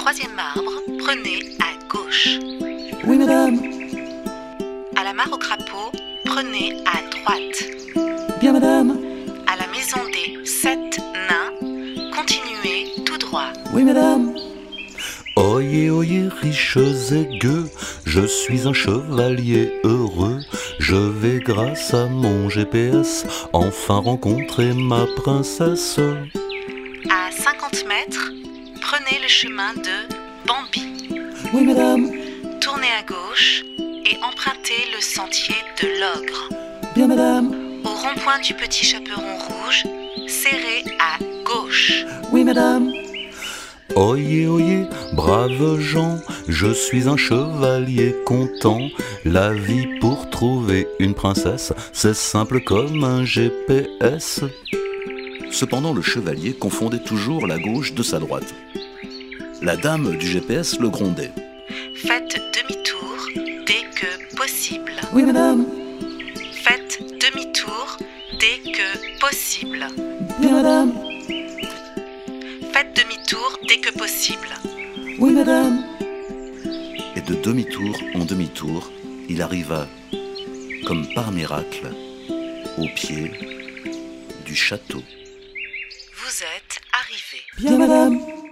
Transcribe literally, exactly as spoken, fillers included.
troisième arbre, prenez à gauche. Oui, madame. À la mare au crapaud, prenez à droite. Bien, madame. À la maison des sept nains, continuez tout droit. Oui, madame. Oyez, oyez, riches et gueux, je suis un chevalier heureux. Je vais grâce à mon G P S enfin rencontrer ma princesse. À cinquante mètres, prenez le chemin de Bambi. Oui, madame. Tournez à gauche et empruntez le sentier de l'ogre. Bien, madame. Au rond-point du petit chaperon rouge, serrez à gauche. Oui, madame. Oyez, oyez, braves gens, je suis un chevalier content. La vie pour trouver une princesse, c'est simple comme un G P S. Cependant, le chevalier confondait toujours la gauche de sa droite. La dame du G P S le grondait. Faites demi-tour dès que possible. Oui, madame. Faites demi-tour dès que possible. Bien, madame. Faites demi-tour dès que possible. Oui, madame. Et de demi-tour en demi-tour, il arriva, comme par miracle, au pied du château. Vous êtes arrivé. Bien, madame.